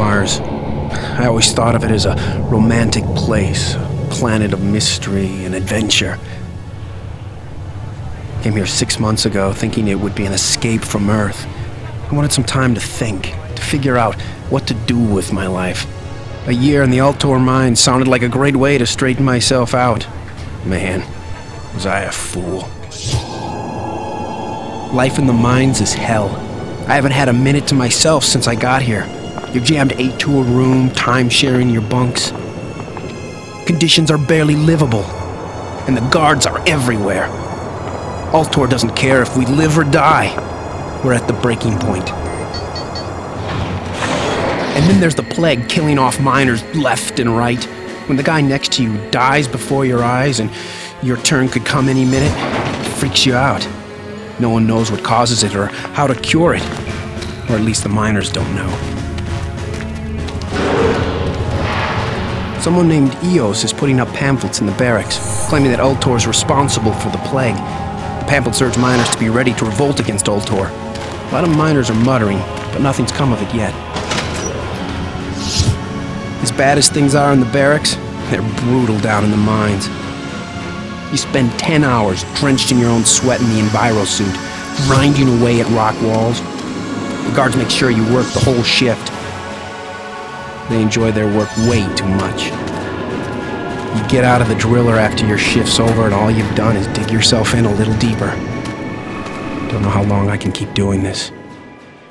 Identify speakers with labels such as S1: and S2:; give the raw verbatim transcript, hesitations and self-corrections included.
S1: Mars. I always thought of it as a romantic place, a planet of mystery and adventure. Came here six months ago thinking it would be an escape from Earth. I wanted some time to think, to figure out what to do with my life. A year in the Ultor mine sounded like a great way to straighten myself out. Man, was I a fool. Life in the mines is hell. I haven't had a minute to myself since I got here. You're jammed eight to a room, time-sharing your bunks. Conditions are barely livable, and the guards are everywhere. Ultor doesn't care if we live or die. We're at the breaking point. And then there's the plague killing off miners left and right. When the guy next to you dies before your eyes and your turn could come any minute, it freaks you out. No one knows what causes it or how to cure it. Or at least the miners don't know. Someone named Eos is putting up pamphlets in the barracks, claiming that Ultor is responsible for the plague. The pamphlets urge miners to be ready to revolt against Ultor. A lot of miners are muttering, but nothing's come of it yet. As bad as things are in the barracks, they're brutal down in the mines. You spend ten hours drenched in your own sweat in the Enviro suit, grinding away at rock walls. The guards make sure you work the whole shift. They enjoy their work way too much. You get out of the driller after your shift's over and all you've done is dig yourself in a little deeper. Don't know how long I can keep doing this.